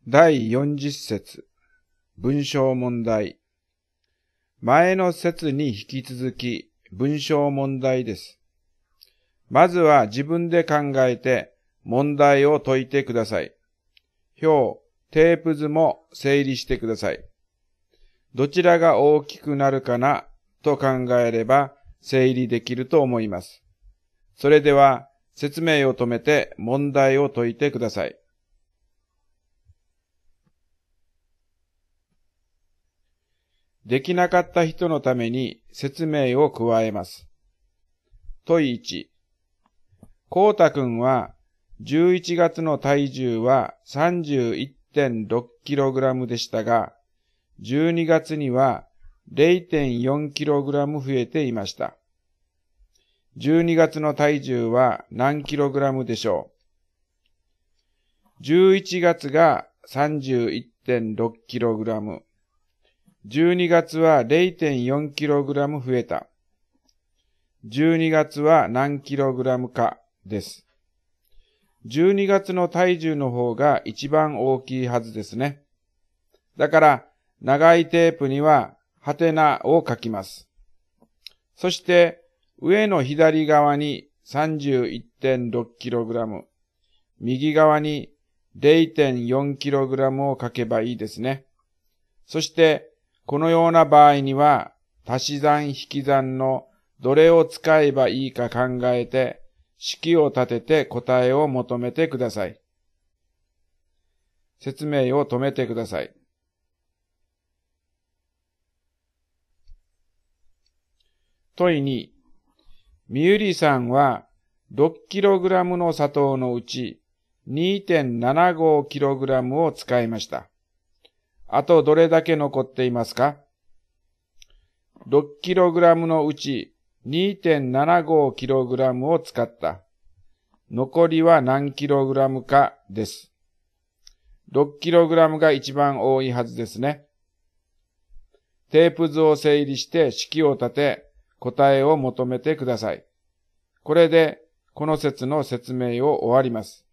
第40節文章問題。前の節に引き続き文章問題です。まずは自分で考えて問題を解いてください。表、テープ図も整理してください。どちらが大きくなるかなと考えれば整理できると思います。それでは説明を止めて問題を解いてください。できなかった人のために説明を加えます。問1。こうたくんは11月の体重は 31.6kg でしたが、12月には 0.4kg 増えていました。12月の体重は何 kg でしょう。11月が 31.6kg。12月は 0.4kg 増えた。12月は何 kg かです。12月の体重の方が一番大きいはずですね。だから長いテープにはハテナを書きます。そして上の左側に 31.6kg、右側に 0.4kg を書けばいいですね。そしてこのような場合には足し算引き算のどれを使えばいいか考えて式を立てて答えを求めてください。説明を止めてください。問2。みゆりさんは 6kg の砂糖のうち 2.75kg を使いました。あとどれだけ残っていますか？ 6kg のうち 2.75kg を使った。残りは何 kg かです。6kg が一番多いはずですね。テープ図を整理して式を立て答えを求めてください。これでこの節の説明を終わります。